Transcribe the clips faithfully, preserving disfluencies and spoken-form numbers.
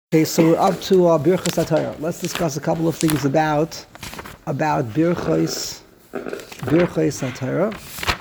Okay, so we're up to uh, Birchos HaTorah. Let's discuss a couple of things about about Birchos Birchos HaTorah.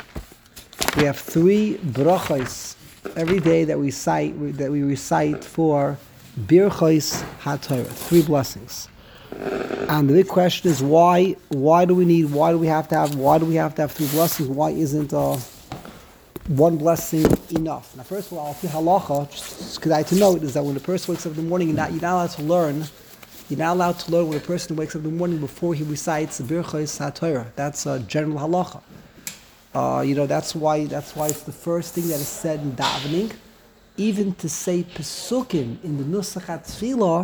We have three brachos every day that we cite that we recite for Birchos HaTorah, three blessings. And the big question is why? Why do we need? Why do we have to have? Why do we have to have three blessings? Why isn't uh, one blessing enough? Now, first of all, the halacha, just because I to note, is that when a person wakes up in the morning, you're not, you're not allowed to learn. You're not allowed to learn when a person wakes up in the morning before he recites the Birchos HaTorah. That's a general halacha. Uh, you know, that's why that's why it's the first thing that is said in davening. Even to say pesukim in the nusach tefillah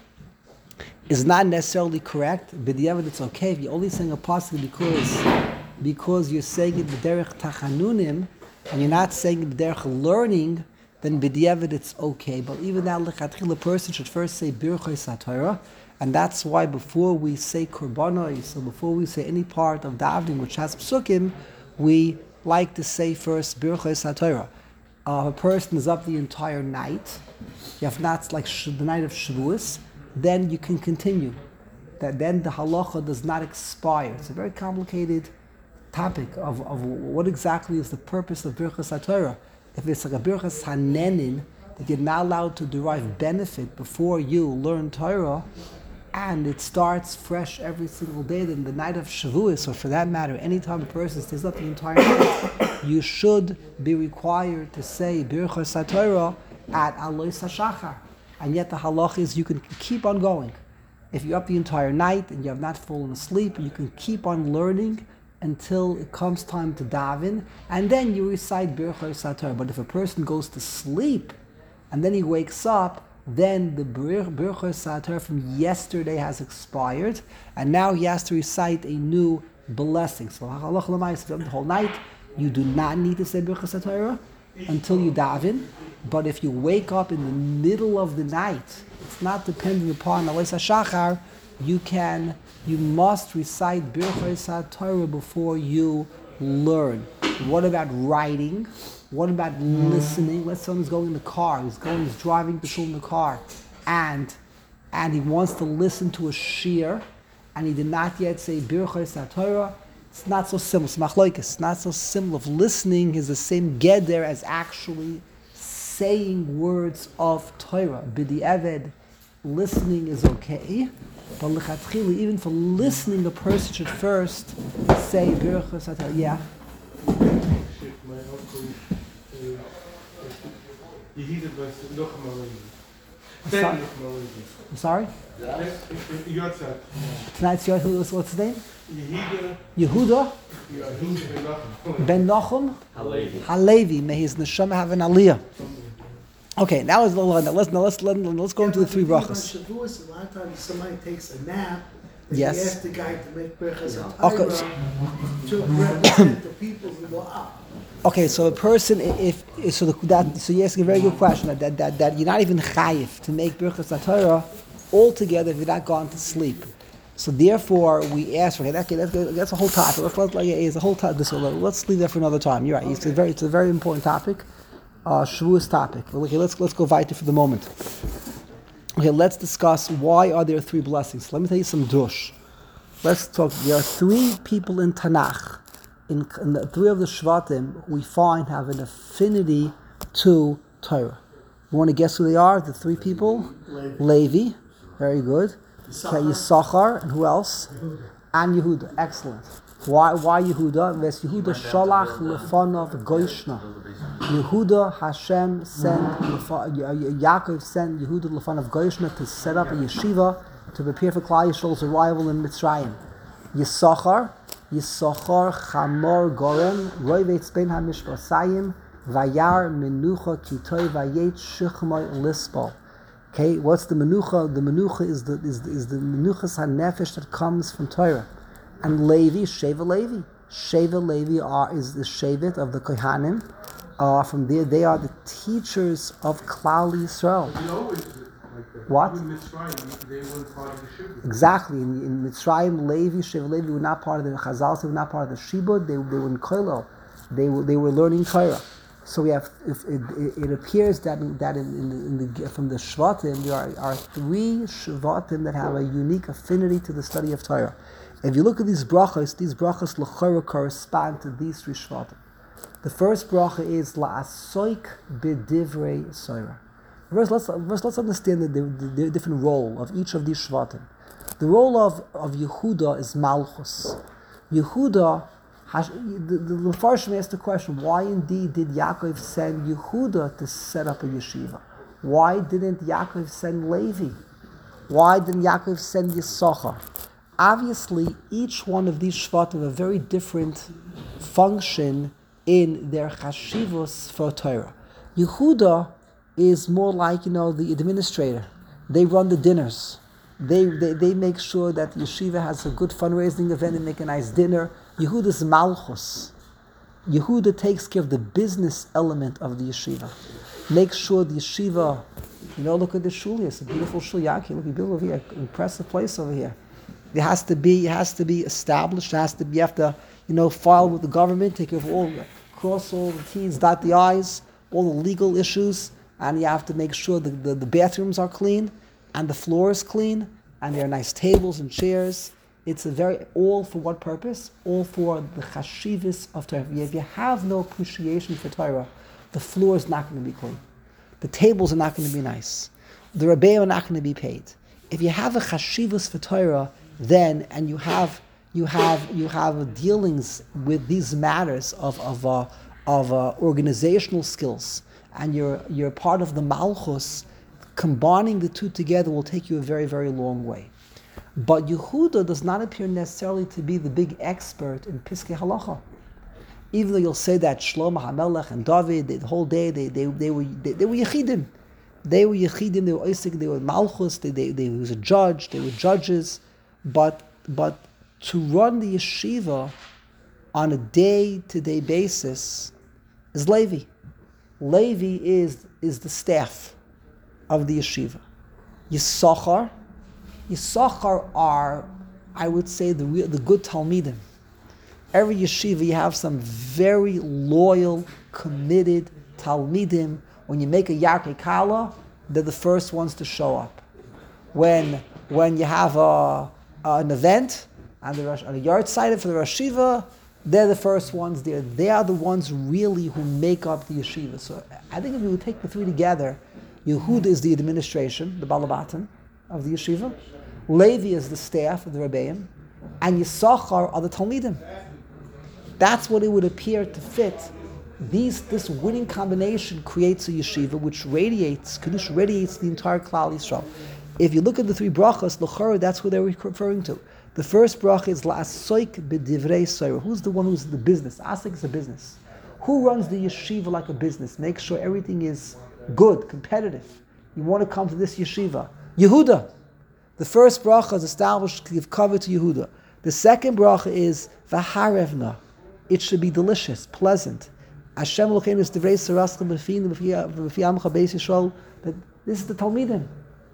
is not necessarily correct. But the evidence, it's okay if you're only saying a pasuk because because you're saying it b'derech tachanunim, and you're not saying it b'derech learning, then b'diavad it's okay. But even that lechatchila, a person should first say Birchos HaTorah, and that's why before we say korbanos, so before we say any part of davening which has psukim, we like to say first Birchos HaTorah. Uh, a person is up the entire night. You have not like sh- the night of Shavuos, then you can continue. That then the halacha does not expire. It's a very complicated topic of, of what exactly is the purpose of Birchos HaTorah. If it's like a Birchos HaNenin, that you're not allowed to derive benefit before you learn Torah, and it starts fresh every single day, then the night of Shavuos, or for that matter, anytime a person stays up the entire night, you should be required to say Birchos HaTorah at Alois HaShachar. And yet the halach is you can keep on going. If you're up the entire night and you have not fallen asleep, you can keep on learning until it comes time to daven, and then you recite Birchos HaTorah. But if a person goes to sleep and then he wakes up, then the Birchos HaTorah from yesterday has expired, and now he has to recite a new blessing. So halach l'maaseh, the whole night you do not need to say Birchos HaTorah until you daven. But if you wake up in the middle of the night, it's not dependent upon Alois HaShachar, you can, you must recite Birchos HaTorah before you learn. What about writing? What about mm. listening? Let's say someone's going in the car, he's going, he's driving to school in the car, and and he wants to listen to a shiur, and he did not yet say Birchos HaTorah. It's not so simple. It's machlokes. It's not so simple. If listening is the same geder as actually saying words of Torah. B'di'evad, listening is okay, but l'chatchila, even for listening, a person should first say Birchos HaTorah. Yeah. My uncle, Yehida was Nochem Alevi. Ben Nochem Alevi. I'm sorry? Yotzat. Tonight's your, what's what's his name? Yehida. Yehuda Yehuda ben Nochem Halevi. Halevi. May his neshama have an aliyah. Okay, now is now let's now let's let, let's go Yeah, into the but three the thing brachas. about Shavuos, a lot of times somebody takes a nap, and Yes. they ask the guy to make Birchos Okay. HaTorah to represent the people who are up. Okay, so a person, if, if so, the, that so you're asking a very good question. That that, that, that you're not even chayiv to make Birchos HaTorah altogether if you're not gone to sleep. So therefore, we ask. Okay, that, that's, that's a whole topic. Let's let like it's a whole topic. This let's leave that for another time. You're right. It's a very it's a very important topic, uh, Shavuos topic. Okay, let's let's go weiter for the moment. Okay, let's discuss why are there three blessings. Let me tell you some drush. Let's talk. There are three people in Tanakh. In, in the three of the Shvatim, we find have an affinity to Torah. You want to guess who they are? The three people? Levi. Levi. Very good. Okay, Yisachar. Yisachar. And who else? And Yehuda. Excellent. Why Why Yehuda? Ves Yehuda Shalach Lefanov Goishna. Yehuda Hashem sent, Yaakov sent Yehuda Lefanov Goishna to set up a yeshiva to prepare for Klal Yisrael's arrival in Mitzrayim. Yisachar. Yisachar Chamor Gorem Roivetz Ben HaMishpasayim Vayar Menucha Kitoi Vayet Shechmoy Lispal. Okay, what's the menucha? The menucha is the is the, is the menuchas hanefesh that comes from Torah. And Levi, Sheva Levi, Sheva Levi are is the Shevet of the Kohanim. Uh, from there, they are the teachers of Klal Yisrael. You know, it's like that. What? In Mitzrayim, they weren't part of the Shibud. Exactly. In, in Mitzrayim, Levi, Sheva Levi were not part of the Chazal, they were not part of the Shibud, they, they were in Koilel. They were, they were learning Torah. So we have. If it, it, it appears that that in, in, the, in the from the shvatim there are, are three shvatim that have a unique affinity to the study of Torah. If you look at these brachas, these brachas l'chora correspond to these three shvatim. The first bracha is la'asoik b'divrei Torah. First, let's first let's understand the, the, the different role of each of these shvatim. The role of of Yehuda is malchus. Yehuda. The, the, the Farshim asked the question, why indeed did Yaakov send Yehuda to set up a yeshiva? Why didn't Yaakov send Levi? Why didn't Yaakov send Yisachar? Obviously, each one of these shvatim have a very different function in their chashivos for Torah. Yehuda is more like, you know, the administrator. They run the dinners. They, they, they make sure that the yeshiva has a good fundraising event and make a nice dinner. Yehuda's malchus. Yehuda takes care of the business element of the yeshiva. Makes sure the yeshiva, you know, look at the shul here. It's a beautiful shul. Yaki, look, you build over here. Impressive place over here. It has to be, it has to be established. It has to be, you have to, you know, file with the government, take care of all, cross all the T's, dot the I's, all the legal issues, and you have to make sure that the, the bathrooms are clean, and the floor is clean, and there are nice tables and chairs. It's a very, all for what purpose? All for the chashivas of Torah. If you have no appreciation for Torah, the floor is not going to be clean. The tables are not going to be nice. The rebbeim are not going to be paid. If you have a chashivas for Torah, then, and you have you have you have dealings with these matters of of uh, of uh, organizational skills, and you're you're part of the malchus, combining the two together will take you a very, very long way. But Yehuda does not appear necessarily to be the big expert in Piskei Halacha. Even though you'll say that Shlomo HaMelech and David, the whole day they they, they were they, they were Yechidim. They were Yechidim, they were Isaac, they were Malchus, they, they, they was a judge, they were judges. But but to run the yeshiva on a day-to-day basis is Levi. Levi is, is the staff of the yeshiva. Yisachar, Yisachar are, I would say, the real, the good Talmidim. Every yeshiva, you have some very loyal, committed Talmidim. When you make a Yarkei Kala, they're the first ones to show up. When when you have a, an event on the, on the yard side for the Rosh Yeshiva, they're the first ones there. They are the ones really who make up the yeshiva. So I think if you would take the three together, Yehuda is the administration, the Balabatan of the yeshiva. Levi is the staff of the Rebbeim. And Yisachar are the Talmidim. That's what it would appear to fit. These, this winning combination creates a yeshiva which radiates, Kiddush radiates the entire Klal Yisrael. If you look at the three brachas, l'chora, that's what they're referring to. The first bracha is la'asoik b'divrei Torah. Who's the one who's the business? Asik is a business. Who runs the yeshiva like a business? Make sure everything is good, competitive. You want to come to this yeshiva. Yehuda. The first bracha is established to give cover to Yehuda. The second bracha is v'harevna. It should be delicious, pleasant. Hashem Elokeinu is divrei saraschem b'fi b'fi amcha beis Yisrael. This is the Talmidim.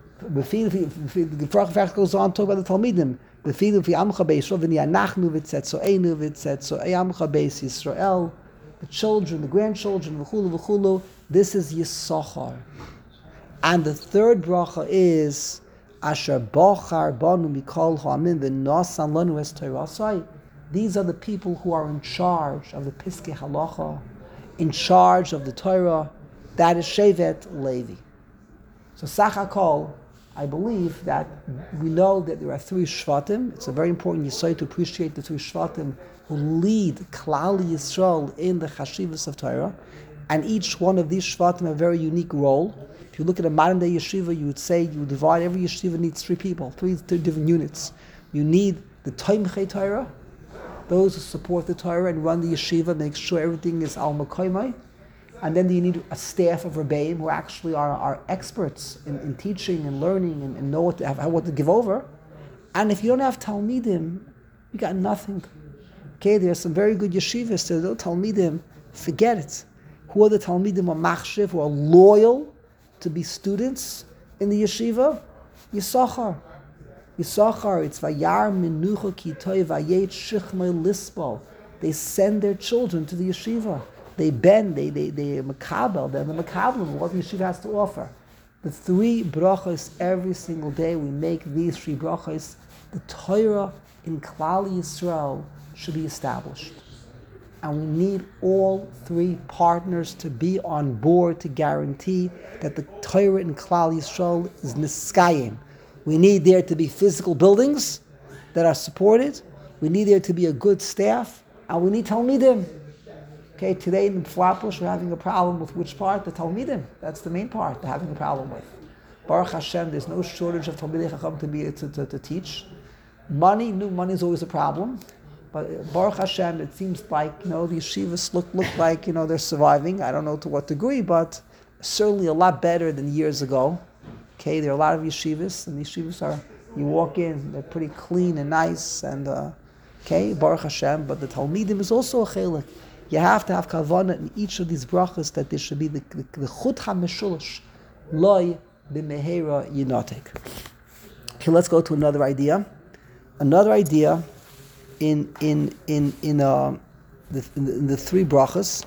The bracha goes on to talk about the Talmidim. B'fi b'fi amcha beis Yisrael v'nianachnu v'tzetzoenu v'tzetzoei amcha beis Yisrael. The children, the grandchildren, v'chulu v'chulu. This is Yisachar. And the third bracha is Asher Bochar Banu Mikol Ha'amin V'Nasan Lanu Es Torah. These are the people who are in charge of the Piskei Halacha, in charge of the Torah. That is Shevet Levi. So Sachakol, I believe that we know that there are three Shvatim. It's a very important yesod to appreciate the three Shvatim who lead Klal Yisrael in the Chashivas of Torah. And each one of these Shvatim have a very unique role. If you look at a modern day yeshiva, you would say you would divide every yeshiva needs three people, three, three different units. You need the Toimchei Torah, those who support the Torah and run the yeshiva, make sure everything is al makoimai. And then you need a staff of Rebbeim who actually are, are experts in, in teaching and learning and, and know what to have, what to give over. And if you don't have Talmidim, you got nothing. Okay, there are some very good yeshivas, so no Talmidim, forget it. Who are the Talmidim or Machshiv, who are loyal to be students in the yeshiva? Yisachar. Yisachar, it's Vayar Menucha Kitoi Vayet Shichmei Lispal. They send their children to the yeshiva. they bend, they they they makabel, they're the makabel, what the yeshiva has to offer. The three brachos every single day, we make these three brachos. The Torah in Klal Yisrael should be established. And we need all three partners to be on board to guarantee that the Torah in Klal Yisrael is niskayim. We need there to be physical buildings that are supported. We need there to be a good staff. And we need Talmidim. Okay, today in Flatbush we're having a problem with which part? The Talmidim. That's the main part they're having a problem with. Baruch Hashem, there's no shortage of Talmidei Chacham to be to, to, to teach. Money, new money is always a problem. But Baruch Hashem, it seems like, you know, the yeshivas look look like, you know, they're surviving. I don't know to what degree, but certainly a lot better than years ago. Okay, there are a lot of yeshivas, and the yeshivas are, you walk in, they're pretty clean and nice, and uh, okay, Baruch Hashem, but the Talmidim is also a chelik. You have to have kavanah in each of these brachas that there should be the the chut hameshulash, loy b'mehera yinotek. Okay, let's go to another idea. Another idea in in in in uh, the in the, in the three brachas.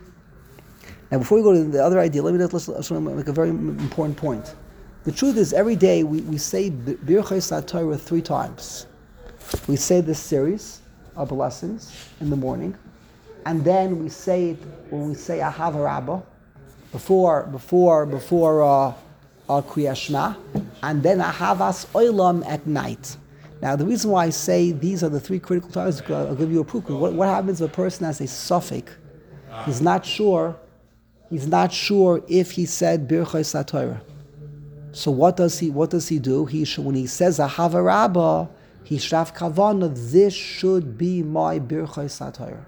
Now, before we go to the other idea, let me just let's, let's make a very important point. The truth is, every day we, we say Birchos HaTorah three times. We say this series of blessings in the morning, and then we say it when we say Ahava Rabbah before before before uh, uh, Kriyas Shema, and then Ahavas Olam at night. Now, the reason why I say these are the three critical times, I'll give you a proof. What, what happens if a person has a suffix? He's not sure. He's not sure if he said Birchos HaTorah. So what does he what does he do? He should, when he says Ahava Rabbah, he should have kavanah. This should be my Birchos HaTorah.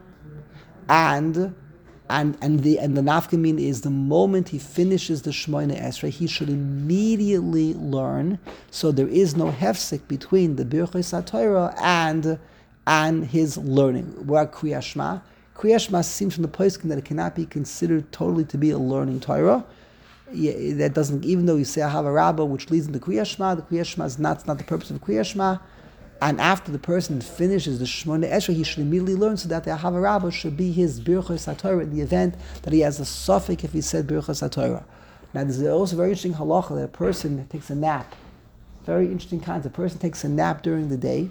And and and the and the nafkamin is the moment he finishes the Shemona Esrei, he should immediately learn. So there is no hefsek between the Birchos HaTorah and and his learning. Where Kriyas Shema, Kriyas Shema seems from the poskim that it cannot be considered totally to be a learning Torah. Yeah, that doesn't, even though you say Ahava Rabbah, which leads into Kriyas Shema, the Kriyas Shema is not, not the purpose of Kriyas Shema. And after the person finishes the Shemona Esrei, he should immediately learn so that the Ahava Rabbah should be his Birchos HaTorah in the event that he has a suffix if he said Birchos HaTorah. Now, there's also a very interesting halacha that a person takes a nap. Very interesting kinds. A person takes a nap during the day,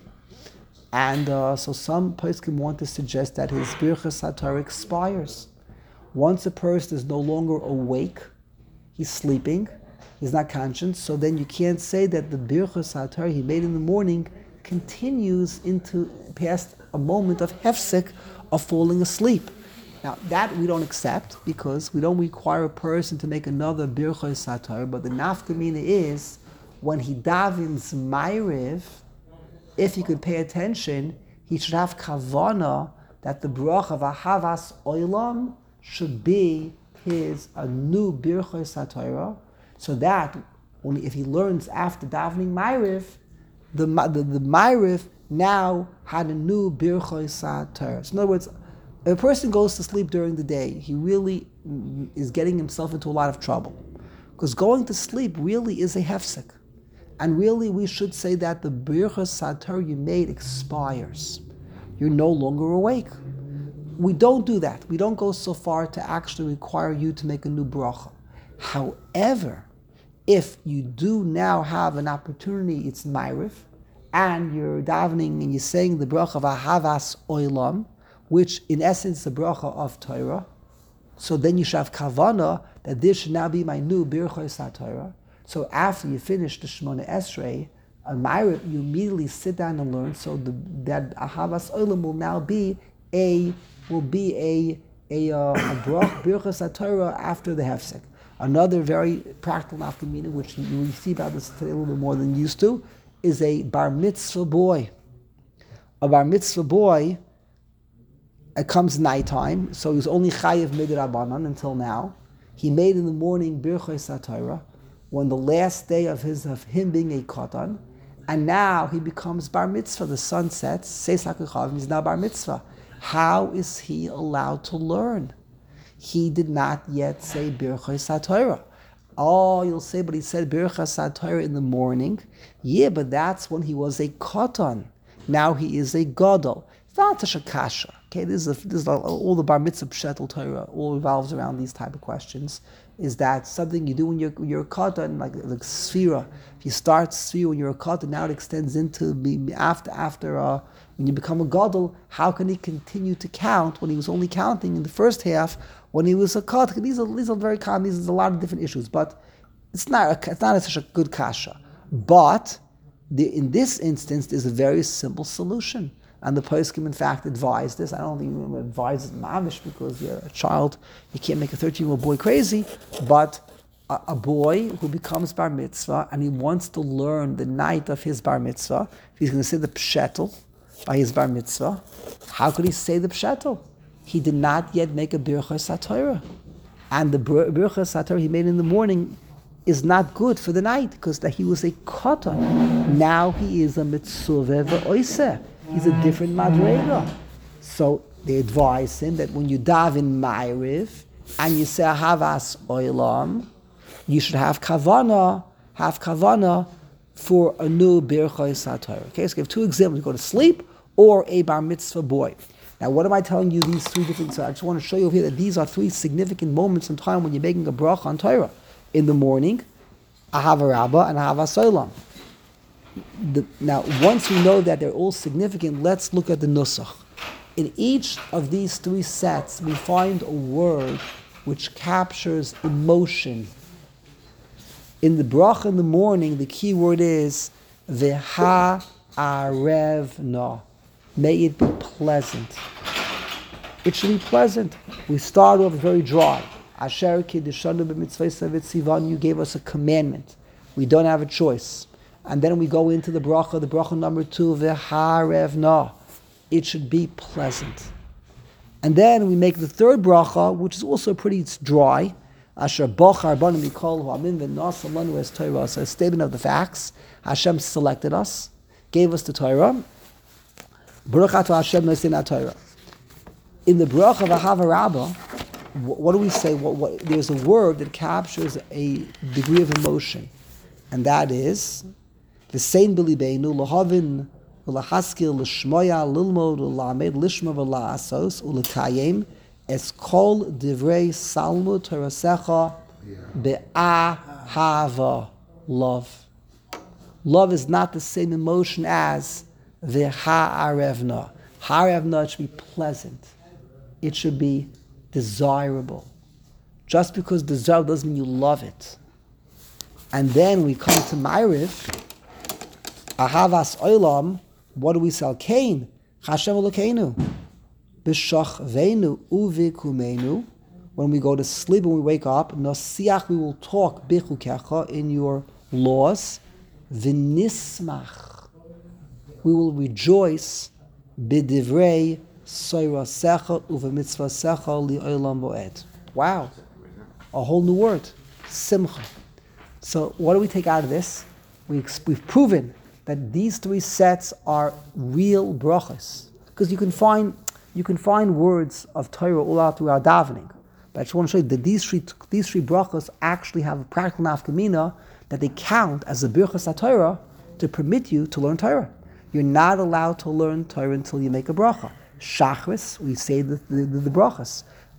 and uh, so some poskim want to suggest that his Birchos HaTorah expires. Once a person is no longer awake, he's sleeping, he's not conscious, so then you can't say that the Birchos HaTorah he made in the morning continues into past a moment of hefsek of falling asleep. Now that we don't accept because we don't require a person to make another Birchos HaTorah, but the nafkamina is when he davens Ma'ariv, if he could pay attention, he should have kavana that the brach of Ahavas Olam should be his a new Birchos HaTorah, so that when if he learns after davening Ma'ariv, the the, the Ma'ariv now had a new Birchos HaTorah. So in other words, if a person goes to sleep during the day, he really is getting himself into a lot of trouble, because going to sleep really is a hefsek, and really we should say that the Birchos HaTorah you made expires. You're no longer awake. We don't do that. We don't go so far to actually require you to make a new bracha. However, if you do now have an opportunity, it's Ma'ariv, and you're davening and you're saying the bracha of Ahavas Olam, which in essence is the bracha of Torah, so then you should have kavanah that this should now be my new Birchos HaTorah. So after you finish the Shemona Esrei, on Ma'ariv, you immediately sit down and learn, so the, that Ahavas Olam will now be a will be a a, uh, a brach Birchos HaTorah after the hefsek. Another very practical nafkamina, which you will see about this today a little bit more than you used to, is a bar mitzvah boy. A bar mitzvah boy, it comes nighttime, so he's only chayiv midrabanan until now. He made in the morning Birchos HaTorah, when the last day of his of him being a katan, and now he becomes bar mitzvah. The sun sets, seis hakachavim, he's now bar mitzvah. How is he allowed to learn? He did not yet say Birchos HaTorah. Oh, you'll say, but he said Birchos HaTorah in the morning. Yeah, but that's when he was a katan. Now he is a gadol. It's not such a kasha. Okay, this is, a, this is a, all the bar mitzvah pshetel Torah all revolves around these type of questions. Is that something you do when you're when you're a katan, like like sfira? If you start sfira when you're a katan, now it extends into be after after uh, when you become a gadol. How can he continue to count when he was only counting in the first half when he was a katan? These are these are very common. These are a lot of different issues, but it's not a, it's not such a good kasha. But the, in this instance, there's a very simple solution. And the poskim, in fact, advised this. I don't think we advise it mamish because you're a child. You can't make a thirteen-year-old boy crazy. But a, a boy who becomes bar mitzvah and he wants to learn the night of his bar mitzvah, he's going to say the pshetel by his bar mitzvah. How could he say the pshetel? He did not yet make a birchas haTorah. And the birchas haTorah he made in the morning is not good for the night because that he was a katan. Now he is a mitzvah ve'oiseh. He's a different madrega. So they advise him that when you daven ma'ariv and you say havas oilam, you should have kavana, have kavana for a new birchos haTorah. Okay, so we have two examples: you go to sleep or a bar mitzvah boy. Now, what am I telling you? These three different. So I just want to show you over here that these are three significant moments in time when you're making a bracha on Torah. In the morning, ahava rabbah and ahava oilam. The, now, once we know that they're all significant, let's look at the nusach. In each of these three sets, we find a word which captures emotion. In the bracha in the morning, the key word is v'ha arevna. May it be pleasant. It should be pleasant. We start off very dry. Asher kiddushanu b'mitzvah v'tzivan. You gave us a commandment. We don't have a choice. And then we go into the bracha, the bracha number two, v'harevna. It should be pleasant. And then we make the third bracha, which is also pretty it's dry. Asher bochar banu mikol ha'amin v'nasa lanu es Torah. So a statement of the facts. Hashem selected us, gave us the Torah. Baruch atah Hashem nosein Torah. In the bracha v'hava rabbah, what do we say? What, what, there's a word that captures a degree of emotion. And that is V'sein b'libeinu lahavin v'lahaskil l'shmoya lilmod l'lamed lishma v'la'asos u'l'kayim es kol divrei salmud torasecha be'ahava. Love. Love is not the same emotion as v'ha'arevna. Ha'arevna, it should be pleasant. It should be desirable. Just because desirable doesn't mean you love it. And then we come to Ma'ariv, Ahavas Oilam, what do we sell? Cain, Hashem Elokeinu, B'shachveinu uvikumenu. When we go to sleep, when we wake up, Nosiach, we will talk, Bichukecha, in your laws, V'nismach, we will rejoice, B'divrei Soirasecha uvemitzvasecha li'olam bo'ed. Wow, a whole new word, Simcha. So what do we take out of this? We, we've proven that these three sets are real brachas. Because you can find you can find words of Torah all out through our davening. But I just want to show you that these three these three brachas actually have a practical nafkamina that they count as a birchas HaTorah to permit you to learn Torah. You're not allowed to learn Torah until you make a bracha. Shachris, we say the, the, the, the brachas.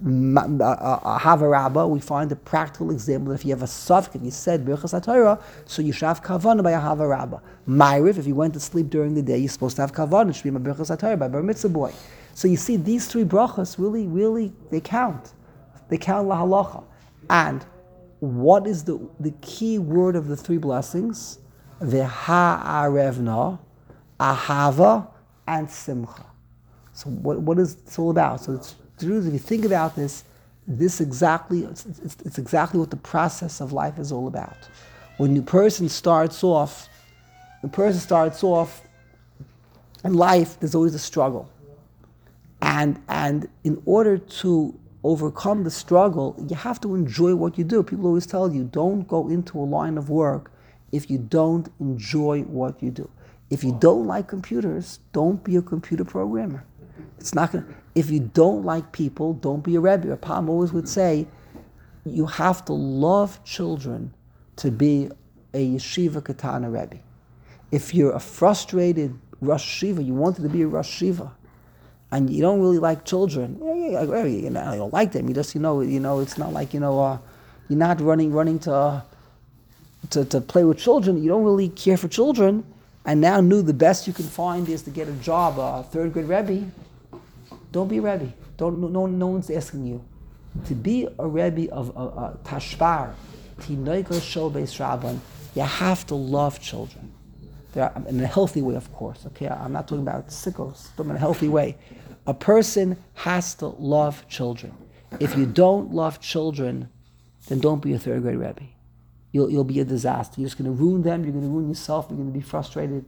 Hava Rabbah, we find a practical example. If you have a suffix, if you said Birchas HaTorah, so you should have kavanah by a Hava Rabbah. Ma'ariv, if you went to sleep during the day, you're supposed to have kavanah. It should be a Birchas HaTorah by Bar Mitzvah boy. So you see, these three brachas really, really, they count. They count la halacha. And what is the, the key word of the three blessings? V'ha'arevna, ahava, and simcha. So what, what is it all about? So it's if you think about this, this exactly it's, it's, it's exactly what the process of life is all about. When the person starts off, the person starts off in life, there's always a struggle. And and in order to overcome the struggle, you have to enjoy what you do. People always tell you, don't go into a line of work if you don't enjoy what you do. If you don't like computers, don't be a computer programmer. It's not going to... If you don't like people, don't be a Rebbe. Your Pam always would say, you have to love children to be a Yeshiva Katana Rebbe. If you're a frustrated Rosh Yeshiva, you wanted to be a Rosh Yeshiva, and you don't really like children, yeah, yeah, yeah, you know, you don't like them. You just, you know, you know, it's not like, you know, uh, you're not running, running to, uh, to, to play with children. You don't really care for children, and now knew the best you can find is to get a job, a third grade Rebbe. Don't be a Rebbe. Don't, no, no one's asking you. To be a Rebbe of a uh, Tashvar, Tinoika Shol Beis Rabban, you have to love children. Are, in a healthy way, of course. Okay, I'm not talking about sickos, but in a healthy way. A person has to love children. If you don't love children, then don't be a third grade Rebbe. You'll, you'll be a disaster. You're just going to ruin them. You're going to ruin yourself. You're going to be frustrated.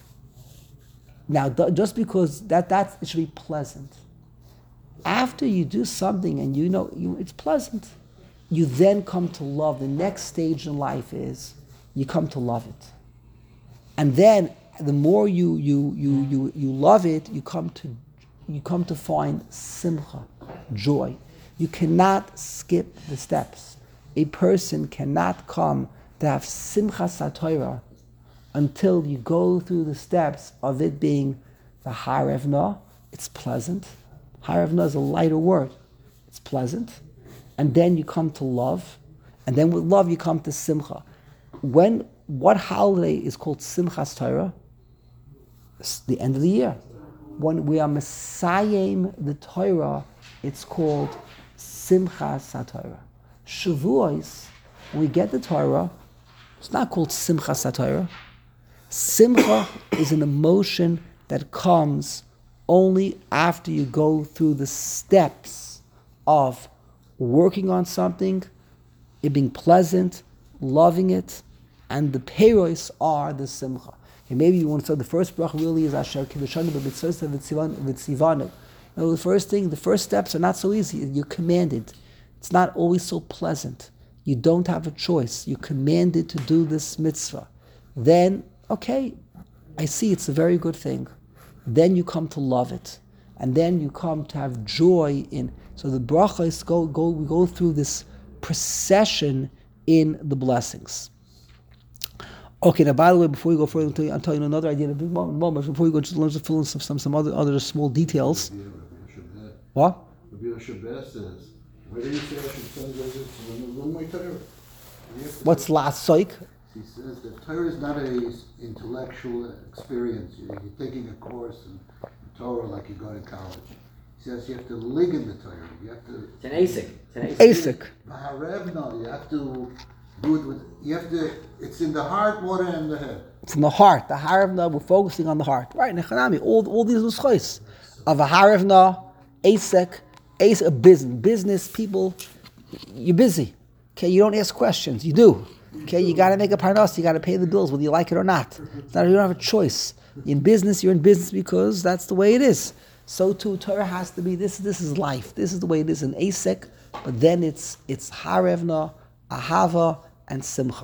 Now, th- just because that that it should be pleasant. After you do something and you know you, it's pleasant, you then come to love. The next stage in life is you come to love it. And then the more you you you you you love it, you come to you come to find simcha, joy. You cannot skip the steps. A person cannot come to have simcha satorah until you go through the steps of it being the harevna. It's pleasant. Harevna is a lighter word. It's pleasant. And then you come to love. And then with love you come to simcha. When What holiday is called Simchas Torah? It's the end of the year. When we are Messiahing the Torah, it's called Simchas HaTorah. Shavuos, when we get the Torah, it's not called Simchas HaTorah. Simcha is an emotion that comes only after you go through the steps of working on something, it being pleasant, loving it, and the peiros are the simcha. And maybe you want to say the first bracha really is Asher Kivishanu B'Mitzvos V'Tzivanu. The first thing, the first steps are not so easy. You're commanded. It's not always so pleasant. You don't have a choice. You're commanded to do this mitzvah. Then, okay, I see it's a very good thing. Then you come to love it. And then you come to have joy in. So the brachas go, go, we go through this procession in the blessings. Okay, now by the way, before we go further, I'll tell you, I'll tell you another idea in a big moment. Before we go, just let's fill in some, some, some other, other small details. What? Rabbi Yoshe says, where do you say I should send visits when I learn my Torah? What's last soik? He says that Torah is not an intellectual experience. You're, you're taking a course in Torah like you go to college. He says you have to live in the Torah. You have to. It's an A S I C. It's an A S I C. A S I C. B'harevna, you have to do it with. You have to. It's in the heart more than in the head. It's in the heart. The harevna, we're focusing on the heart. Right, Nechanami, all all these nuschos of a harevna, A S I C, A S I C, business, business people. You're busy. Okay, you don't ask questions. You do. Okay, you got to make a parnas. You got to pay the bills, whether you like it or not. It's not. You don't have a choice. In business, you're in business because that's the way it is. So too, Torah has to be. This. This is life. This is the way it is in A S I C. But then it's it's harevna, ahava, and simcha.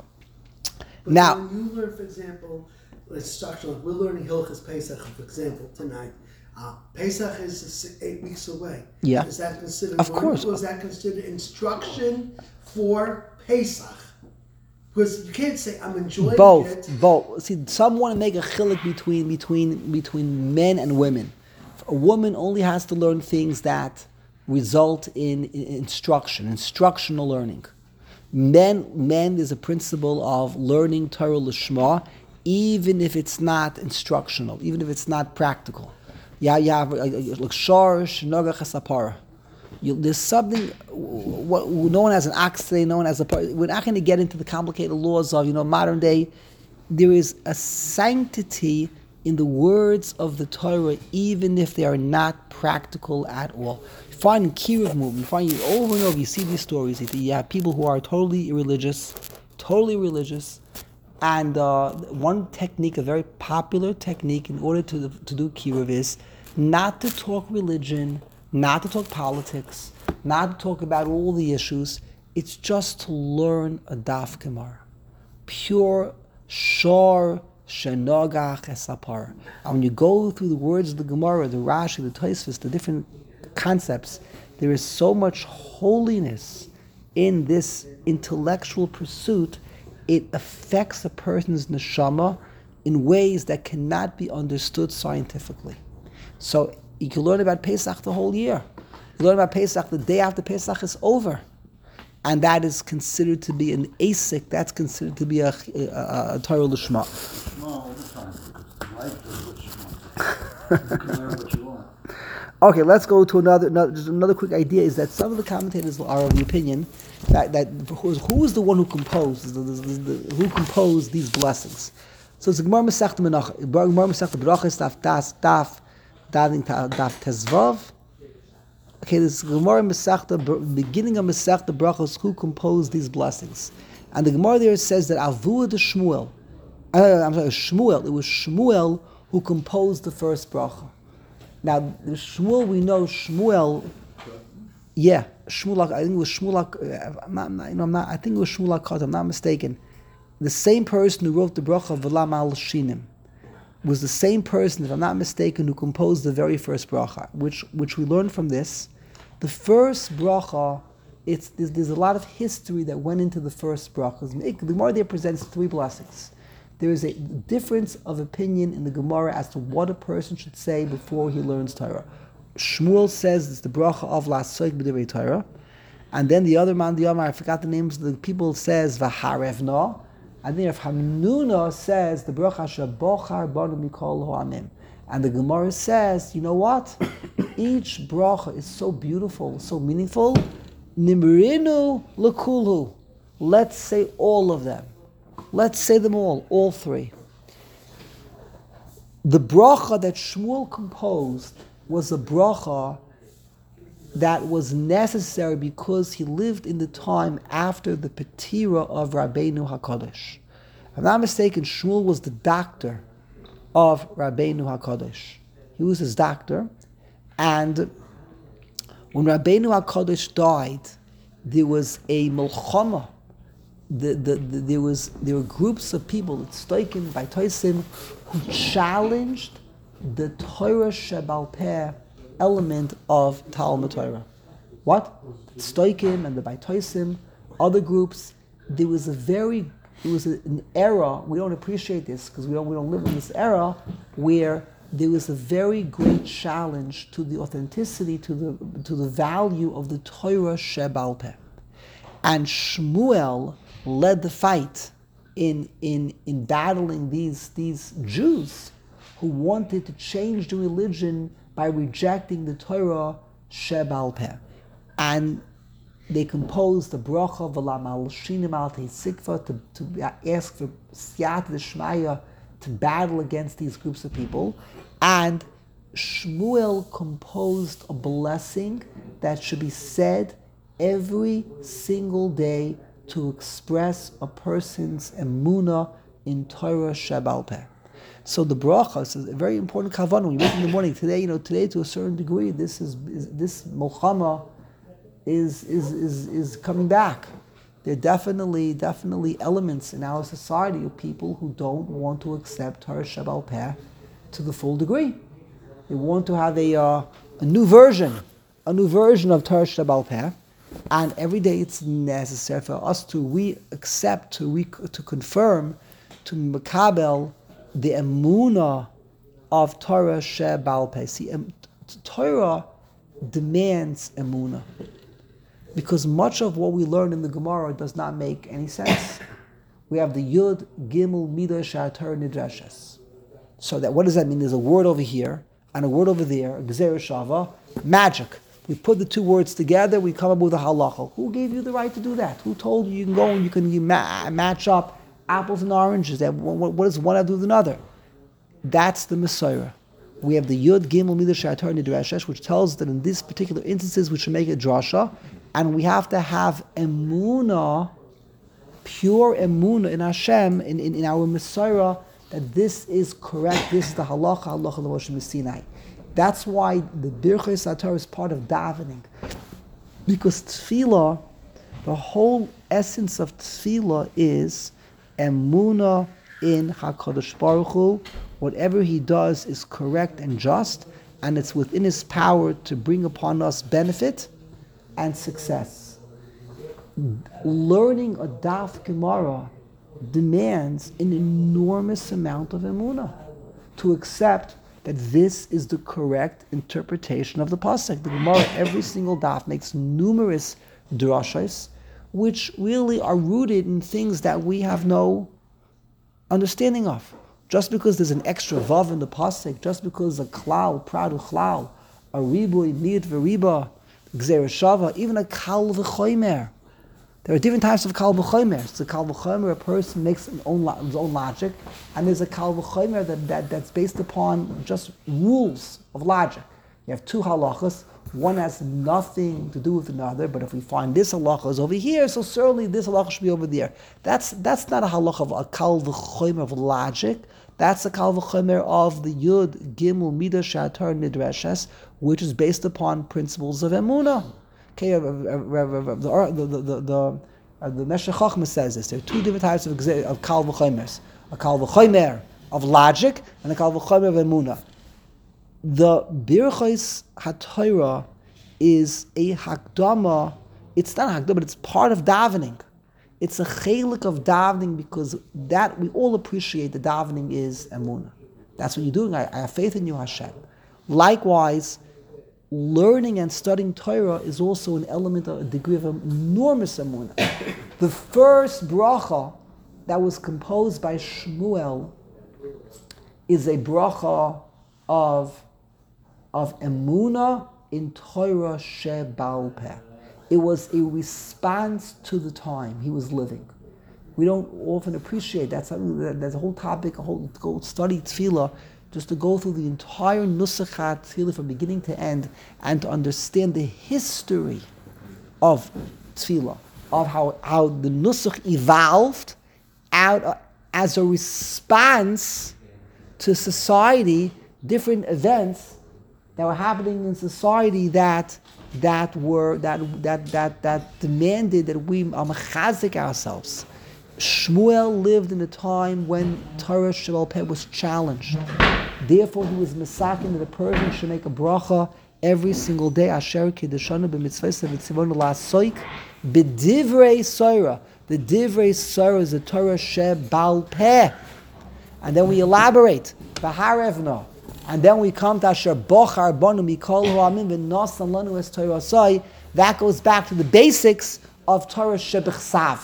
But Now, when you learn, for example, let's start. We're learning Hilchas Pesach, for example, tonight. Uh, Pesach is eight weeks away. Yeah. Is that considered? Of course. Was that considered instruction for Pesach? Because you can't say I'm enjoying both, it. both. See, some want to make a chilik between between between men and women. A woman only has to learn things that result in, in instruction, instructional learning. Men, men, there's a principle of learning Torah Lishma, even if it's not instructional, even if it's not practical. Yeah, you have like shorish noga chasapara. There's something. What, no one has an ox today. No one has a. We're not going to get into the complicated laws of you know modern day. There is a sanctity in the words of the Torah, even if they are not practical at all. You find in Kiruv movement, you find you over and over. You see these stories. You have people who are totally irreligious, totally religious, and uh, one technique, a very popular technique, in order to to do Kiruv is not to talk religion. Not to talk politics, not to talk about all the issues. It's just to learn a daf gemara, pure shor shenogach esapar. And when you go through the words of the Gemara, the Rashi, the Tosfos, the different concepts, there is so much holiness in this intellectual pursuit. It affects a person's neshama in ways that cannot be understood scientifically. So You can learn about Pesach the whole year. You learn about Pesach the day after Pesach is over. And that is considered to be an asik, that's considered to be a, a, a, a Torah Lishma. Shema all the time, because life does what she wants. You can learn what you want. Okay, let's go to another, another, just another quick idea is that some of the commentators are of the opinion that, that who is, who is the one who composed, the, the, the, who composed these blessings. So it's the Gemara Masechta Menach, Gemara Masechta Berachos, Daf Das, Daf, Daf, Daf Tezvav. Okay, this Gemara Masechta, beginning of Masechta Berachos, who composed these blessings. And the Gemara there says that Avua de Shmuel, uh, I'm sorry, Shmuel, it was Shmuel who composed the first bracha. Now, the Shmuel, we know Shmuel, yeah, Shmuel, I think it was Shmuel, I'm not, I'm not, you know, I'm not, I think it was Shmuel HaKot, I'm not mistaken. The same person who wrote the bracha of V'lam al Shinim was the same person, if I'm not mistaken, who composed the very first bracha, which which we learned from this. The first bracha, it's there's, there's a lot of history that went into the first bracha. The Gemara there presents three blessings. There is a difference of opinion in the Gemara as to what a person should say before he learns Torah. Shmuel says it's the bracha of La'asok b'divrei Torah, and then the other man, the Yomar, I forgot the names of the people, says V'harevna, and then Rav Hamnuna says the bracha Shabochar Banu Mikol Ho'amim. And the Gemara says, you know what? Each bracha is so beautiful, so meaningful. Nimrinu l'kulhu. Let's say all of them. Let's say them all, all three. The bracha that Shmuel composed was a bracha that was necessary because he lived in the time after the Petira of Rabbeinu HaKadosh. If I'm not mistaken, Shmuel was the doctor of Rabbeinu HaKadosh. He was his doctor, and when Rabbeinu HaKadosh died, there was a milchama. The, the, the, there was there were groups of people, Tztoikim, by Toisim, who challenged the Torah Shebal Peh element of Talmud Torah. What? Tztoikim and the Baitoisim, other groups. There was a very, it was an era. We don't appreciate this because we don't we don't live in this era where there was a very great challenge to the authenticity, to the to the value of the Torah Shebal Peh, and Shmuel led the fight in in in battling these these Jews who wanted to change the religion by rejecting the Torah Shebal Peh. And they composed the bracha V'lam al Shinim al Sikva to, to ask for Siyat D'Shmaya to battle against these groups of people. And Shmuel composed a blessing that should be said every single day to express a person's emunah in Torah Shebal Peh. So the bracha is a very important kavanah. When you wake in the morning today, you know today to a certain degree, this is, is this milchama is is is is coming back. There are definitely definitely elements in our society of people who don't want to accept Torah Shebal Peh to the full degree. They want to have a uh, a new version, a new version of Torah Shebal Peh. And every day it's necessary for us to re-accept, to re- to confirm, to makabel the emunah of Torah Shebal Peh. See, um, Torah demands emunah because much of what we learn in the Gemara does not make any sense. We have the Yud Gimel Midah Sha'ator Nidreshes. So that what does that mean? There's a word over here and a word over there, Gzeir Shava, magic. We put the two words together, we come up with a halacha. Who gave you the right to do that? Who told you you can go and you can you ma- match up apples and oranges? That what, what does one have to do with another? That's the Messiah. We have the Yud Gimel Midah Sha'ator Nidreshes, which tells that in these particular instances we should make a drasha, and we have to have emunah, pure emunah in Hashem, in, in, in our Messiah, that this is correct, this is the halacha, halacha l'Moshe Sinai. That's why the Birchos HaTorah is part of davening. Because tefillah, the whole essence of tefillah is emunah in HaKadosh Baruch Hu. Whatever he does is correct and just, and it's within his power to bring upon us benefit and success. Learning a Daf Gemara demands an enormous amount of emunah to accept that this is the correct interpretation of the pasuk. The Gemara, every single daf, makes numerous drashos, which really are rooted in things that we have no understanding of. Just because there's an extra vav in the pasuk, just because a klal, pradu klal, a ribui, miyut v'riba, gzera shava, even a kal v'chomer. There are different types of kal v'chomer. So kal v'chomer, a person makes his own, his own logic, and there's a kal v'chomer that, that, that's based upon just rules of logic. You have two halachas. One has nothing to do with another, but if we find this halacha is over here, so certainly this halacha should be over there. That's that's not a halacha of a kal v'chomer of logic. That's a kal v'chomer of the yud gimel midah shatar nidreshes, which is based upon principles of emunah. Okay, uh, uh, uh, the the the the, the, uh, the Meshech Chochmah says this. There are two different types of of kal v'chomers: a kal v'chomer of logic and a kal v'chomer of emunah. The Birchos HaTorah is a hakdama. It's not a hakdama, but it's part of davening. It's a chelik of davening because that we all appreciate that davening is emunah. That's what you're doing. I, I have faith in you, Hashem. Likewise, learning and studying Torah is also an element of a degree of enormous emunah. The first bracha that was composed by Shmuel is a bracha of of emunah in Torah sheba'al peh. It was a response to the time he was living. We don't often appreciate that. There's a whole topic, a whole go study tefillah, just to go through the entire nusachat tefillah from beginning to end, and to understand the history of tefillah, of how, how the nusach evolved out uh, as a response to society, different events that were happening in society that that were that that that that demanded that we machazik ourselves. Shmuel lived in a time when Torah Sheba'al Peh was challenged. Therefore, he was misakin that a person should make a bracha every single day. Asher kiddushanu b'mitzvah v'tzivonu la'asoik b'divrei Torah. The divrei Torah is the Torah Sheba'al Peh, and then we elaborate b'harevna. And then we come to Asher Bochar Banu Mikol Ha'amin V'Nasan Lanu Es Torah Asai. That goes back to the basics of Torah Shebechsav.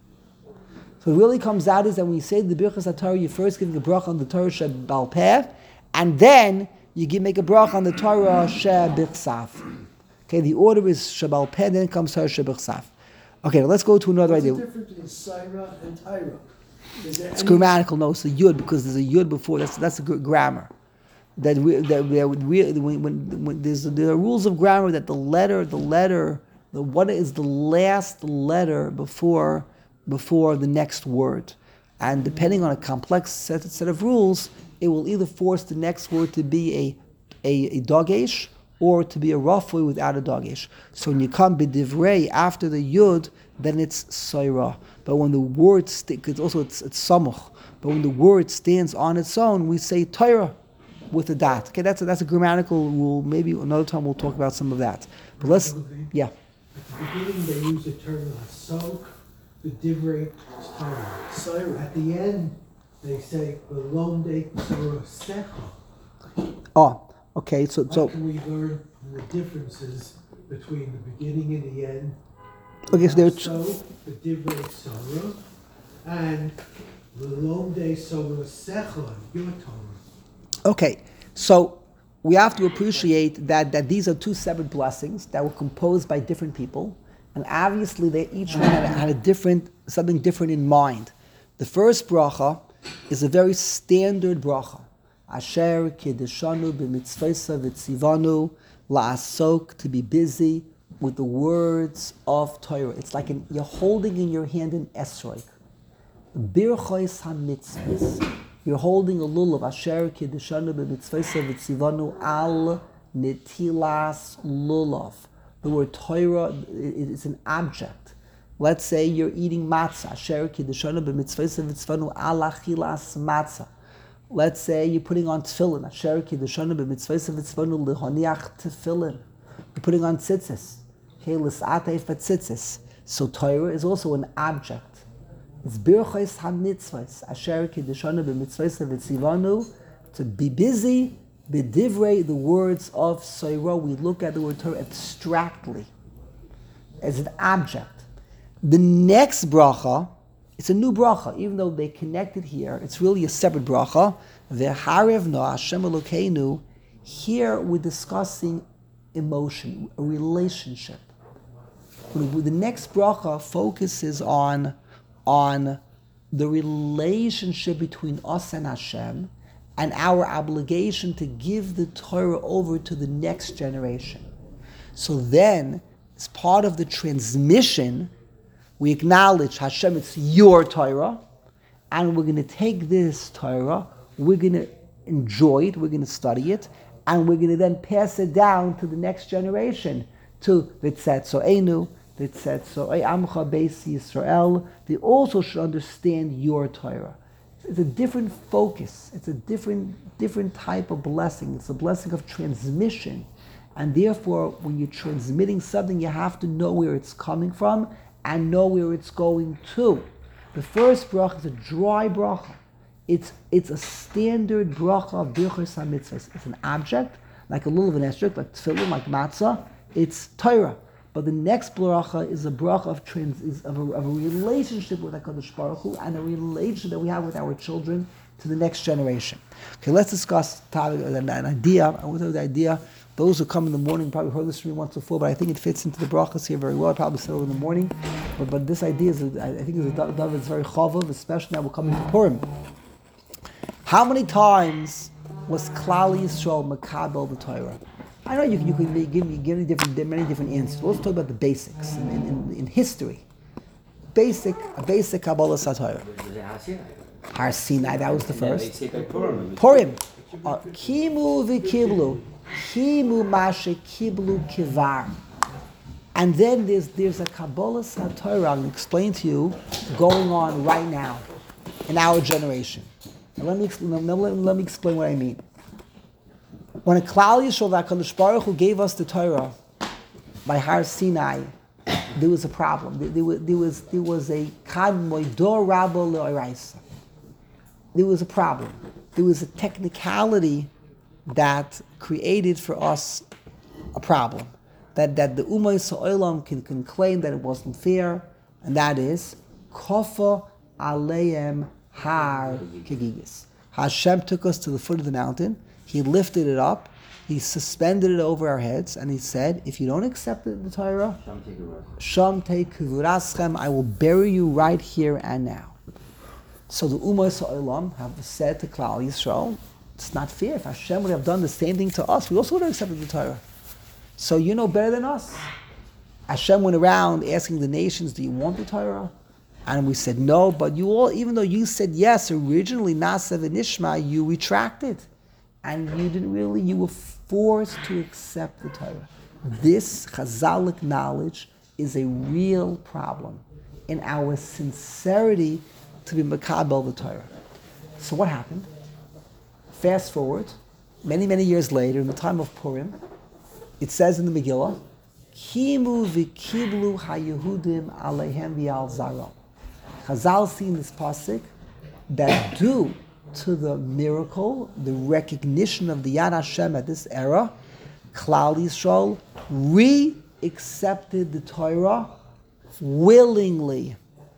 So it really comes out is that when you say the Birchos HaTorah, you're first giving a bracha on the Torah Sheba'al Peh, and then you give, make a bracha on the Torah Shebechsav. Okay, the order is Sheba'al Peh, then comes Torah Shebechsav. Okay, let's go to another What's idea. the difference between Saira and Tyra? Is there It's any- grammatical, no, it's a yud because there's a yud before. That's that's a good grammar. That we that we, we when, when, when there's there are rules of grammar that the letter the letter the what is the last letter before before the next word, and depending on a complex set set of rules, it will either force the next word to be a a, a dagesh or to be a rafui without a dagesh. So when you come b'divrei after the yud, then it's saira. But when the word st- it's also it's, it's samuch. But when the word stands on its own, we say Torah with a dot. Okay, that's a, that's a grammatical rule. Maybe another time we'll talk about some of that. But let's, yeah. At the beginning, they use the term hasok, the divrei Torah. Saira. At the end, they say v'lom de Torah secha. Oh, okay. So What so can we learn from the differences between the beginning and the end? okay. So there are two, So the divrei Torah and v'lom de Torah secha, your Torah. okay. So we have to appreciate that that these are two separate blessings that were composed by different people, and obviously they each one had, had a different something different in mind. The first bracha is a very standard bracha. Asher kiddushanu b'mitzvesa v'tzivanu la'asok, to be busy with the words of Torah. It's like an, you're holding in your hand an esrog. Birchos hamitzvos. You're holding a lulav. Asher kiddushanu b'mitzvesa v'tzivanu al netilas lulav. The word Torah is an object. Let's say you're eating matzah. Asher kiddushanu b'mitzvesa v'tzivanu al achilas matzah. Let's say you're putting on tefillin. Asher kiddushanu b'mitzvesa v'tzivanu lehoniach tefillin. You're putting on tzitzis. Okay, l's'atei v'tzitzis. So Torah is also an object. It's birchos hamitzvos. Asher kiddushanu b'mitzvesa v'tzivanu, to be busy The divrei, the words of Soira, we look at the word Torah abstractly, as an object. The next bracha, it's a new bracha, even though they connected here, it's really a separate bracha. V'harev no Hashem Elokeinu. Here we're discussing emotion, a relationship. The next bracha focuses on, on the relationship between us and Hashem, and our obligation to give the Torah over to the next generation. So then, as part of the transmission, we acknowledge, Hashem, it's your Torah, and we're going to take this Torah, we're going to enjoy it, we're going to study it, and we're going to then pass it down to the next generation, to Vitzetzo Einu, Vitzetzo Amcha Beis Yisrael. They also should understand your Torah. It's a different focus. It's a different, different type of blessing. It's a blessing of transmission. And therefore, when you're transmitting something, you have to know where it's coming from and know where it's going to. The first bracha is a dry bracha. It's, it's a standard bracha of Birchos HaMitzvahs. It's an object, like a lulav and esrog, like tefillin, like matzah. It's Torah. But the next bracha is a bracha of, trans, is of, a, of a relationship with HaKadosh Baruch Hu and a relationship that we have with our children to the next generation. Okay, let's discuss an, an idea. I want to have the idea. Those who come in the morning probably heard this from me once before, but I think it fits into the brachas here very well. I probably said it in the morning. But, but this idea is, I think, is a dove that's very chavav, especially now we're coming to Purim. How many times was Klal Yisrael makabel the Torah? I know you, you can give me give me different, many different answers. Let's talk about the basics in, in, in history. Basic, a basic Kabbalah Satorah. Har Sinai, that was the first. Purim. Kimu v'kiblu. Kimu mashe kiblu kivar. And then there's there's a Kabbalah Satorah, I'm going to explain to you, going on right now in our generation. Now let me, now let, let me explain what I mean. When a Klal Yisrael, HaKadosh Baruch Hu gave us the Torah by Har Sinai, there was a problem. There, there, was, there was there was a kadmoi dor rabo le'oraisa. There was a problem. There was a technicality that created for us a problem. That that the Ummah Sa'olam can, can claim that it wasn't fair, and that is Kofa Aleim Har Kegigis. Hashem took us to the foot of the mountain. He lifted it up, he suspended it over our heads, and he said, if you don't accept the, the Torah, Sham Kivuraschem, I will bury you right here and now. So the Ummah Sa'olam have said to Klal Yisrael, it's not fair. If Hashem would have done the same thing to us, we also would have accepted the Torah. So you know better than us. Hashem went around asking the nations, do you want the Torah? And we said no, but you all, even though you said yes, originally Na'aseh v'nishma, you retracted. And you didn't really, you were forced to accept the Torah. This Chazalic knowledge is a real problem in our sincerity to be makabel the Torah. So what happened? Fast forward, many, many years later, in the time of Purim, it says in the Megillah, Kimu v'kiblu haYehudim aleihem v'al zaro. Chazal see in this pasuk that due to the miracle, the recognition of the Yad Hashem at this era, Klal Yisrael re-accepted the Torah willingly.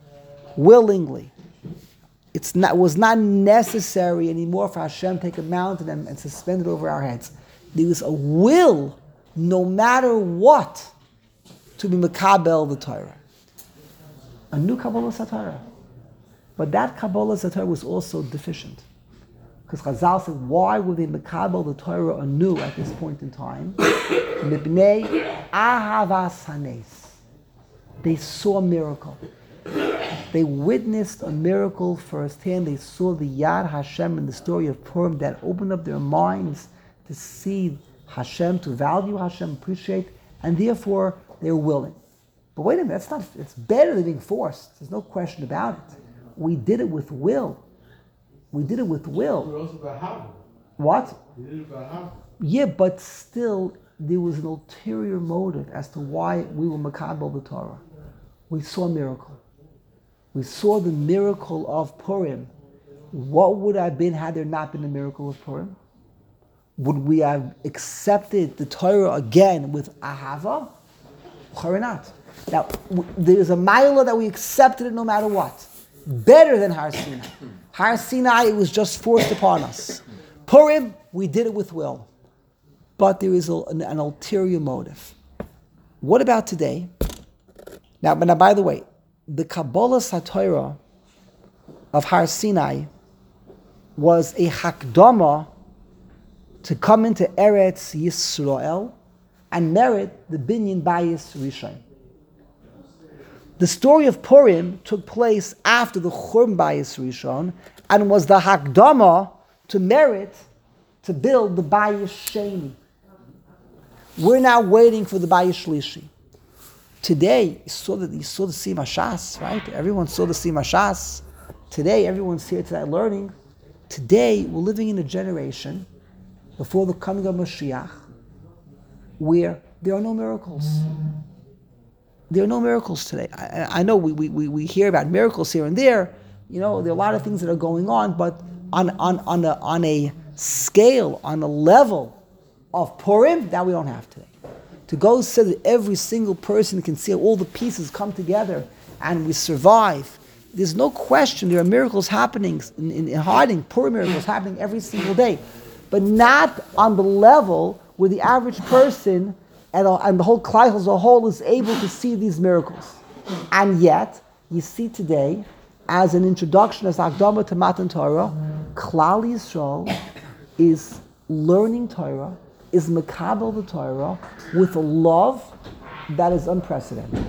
Willingly. It's not was not necessary anymore for Hashem to take a mountain and, and suspend it over our heads. There was a will, no matter what, to be makabel the Torah. A new Kabbalah Satorah. But that Kabbalah Satorah was also deficient. Because Chazal said, why would they makabel the Torah anew at this point in time? Mipnei ahavas hanes. They saw a miracle. They witnessed a miracle firsthand. They saw the Yad Hashem in the story of Purim that opened up their minds to see Hashem, to value Hashem, appreciate, and therefore they were willing. But wait a minute, that's not, it's better than being forced. There's no question about it. We did it with will. We did it with will. What? Yeah, but still, there was an ulterior motive as to why we were makabel the Torah. We saw a miracle. We saw the miracle of Purim. What would have been had there not been a miracle of Purim? would we have accepted the Torah again with ahava? Or not? Now, w- there's a milah that we accepted it no matter what. Better than Har Sinai. Har Sinai, it was just forced upon us. Purim, we did it with will. But there is a, an, an ulterior motive. What about today? Now, but now, by the way, the Kabbalah Satorah of Har Sinai was a hakdama to come into Eretz Yisrael and merit the Binyan Bayis Rishon. The story of Purim took place after the Churban Bayis Rishon and was the hakdama to merit to build the Bayis Sheni. We're now waiting for the Bayis Shlishi. Today, you saw the, you saw the Sima Shas, right? Everyone saw the Sima Shas. Today, everyone's here today learning. Today, we're living in a generation before the coming of Mashiach where there are no miracles. There are no miracles today. I, I know we, we, we hear about miracles here and there. You know, there are a lot of things that are going on, but on, on, on, a, on a scale, on a level of Purim, that we don't have today. To go so that every single person can see all the pieces come together and we survive. There's no question there are miracles happening in, in, in hiding, Purim miracles happening every single day. But not on the level where the average person and, and the whole Klal as a whole is able to see these miracles. And yet, you see today, as an introduction, as Akdama to Matan Torah, Klal Yisrael is learning Torah, is makabel the Torah with a love that is unprecedented.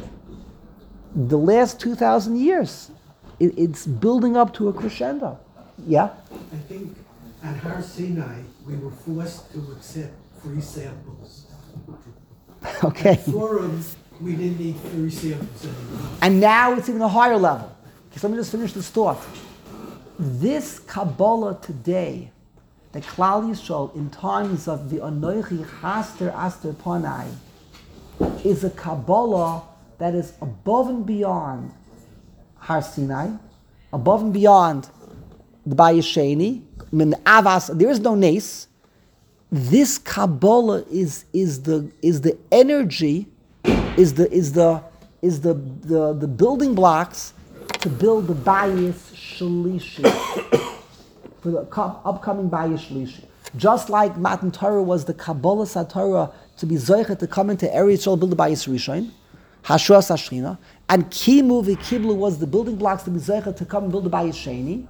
The last two thousand years, it, it's building up to a crescendo. Yeah? I think at Har Sinai, we were forced to accept free samples. Okay. At Purim, we didn't need free samples anymore. And now it's even a higher level. So let me just finish this thought. This Kabbalah today, the Klal Yisrael, in times of the Anoichi Chaster Aster Panai, is a Kabbalah that is above and beyond Har Sinai, above and beyond the Bayis Sheni, Min Avas. There is no Nes. This Kabbalah is is the is the energy, is the is the is the the, the building blocks to build the Bayis Shlishi. For the upcoming Bayis Shlishi. Just like Matan Torah was the Kabbalah Satorah to be Zoichet to come into Eretz Yisrael, build the Bayis Rishon, Hashras Hashchina, and Kimu v'Kiblu was the building blocks to be Zoichet to come and build the Bayis Sheni.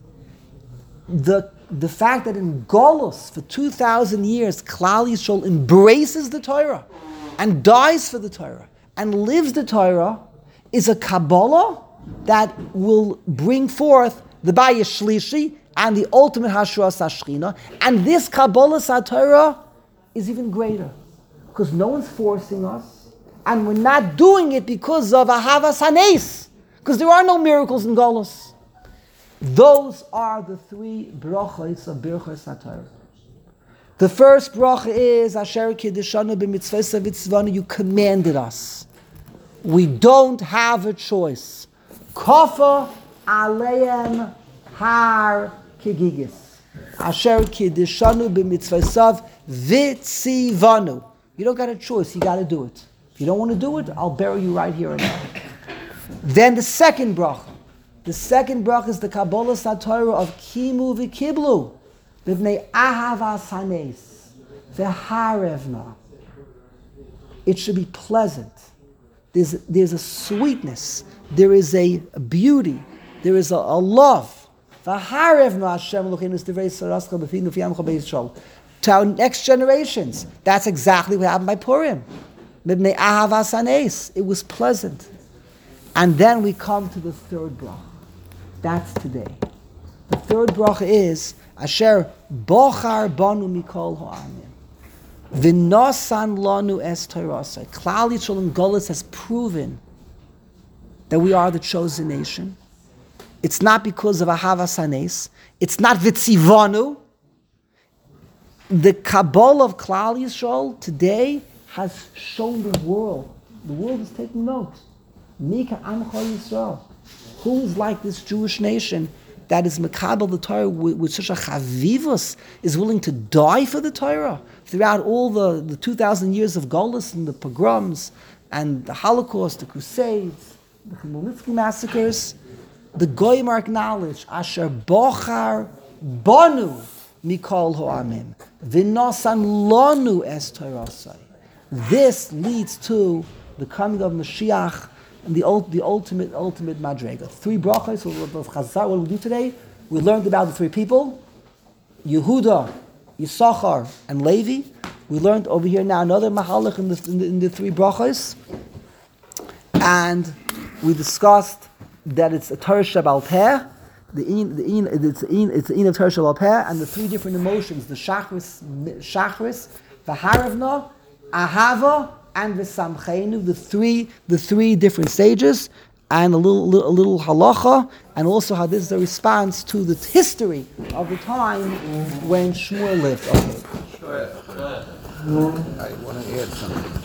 The, the fact that in Golus, for two thousand years, Klal Yisrael embraces the Torah and dies for the Torah and lives the Torah is a Kabbalah that will bring forth the Bayis Shlishi and the ultimate Hashras Hashchina. And this Kabbalah Satorah is even greater because no one's forcing us and we're not doing it because of Ahavas Hanes, because there are no miracles in Golus. Those are the three brachos of Birchos HaTorah. The first bracha is Asher Kiddishanu b'mitzvos v'tzvanu, you commanded us. We don't have a choice. Kofa aleim har kigigis. Asher Kiddishanu b'mitzvos v'tzvanu. You don't got a choice, you got to do it. If you don't want to do it, I'll bury you right here and now. Then the second bracha. The second bracha is the Kabbalah Satorah of Kimu v'Kiblu, b'vnei Ahavas Hanes, v'harevna. It should be pleasant. There's, there's a sweetness. There is a beauty. There is a, a love. V'harevna Hashem Elokeinu s'divrei sarascha b'finu v'yamcha b'Yisrael. To our next generations. That's exactly what happened by Purim. B'vnei Ahavas Hanes. It was pleasant. And then we come to the third bracha. That's today. The third bracha is Asher Bochar Banu Mikol Ha'amim V'nosan Lanu Es Torasai. Klal Yisrael and Golus has proven that we are the chosen nation. It's not because of Ahavas Hanes. It's not Vitzivanu. The Kabbalah of Klal Yisrael today has shown the world. The world is taking note. Mika Amcha Yisrael. Who is like this Jewish nation that is makabel the Torah with, with such a chavivus, is willing to die for the Torah throughout all the, the two thousand years of Golus and the pogroms and the Holocaust, the Crusades, the Chmielnitsky massacres, the Goyim acknowledge Asher Bochar Bonu Mikol Ho'amim V'nosan Lonu Es Torasai. This leads to the coming of Mashiach and the, ult- the ultimate ultimate madrega. Three brachos of Chazar. What we do today? We learned about the three people: Yehuda, Yisachar, and Levi. We learned over here now another mahalach in the, in the, in the three brachos, and we discussed that it's a Torah Shabbal Peh, the in, the in, it's the in, it's the in of Torah Shabbal Peh, and the three different emotions: the Shachris, Shachris, the Haravna, Ahava, and V'samchenu. The three, the three different stages, and a little, little, a little halacha, and also how this is a response to the history of the time when Shmuel lived. Okay. I want to add something.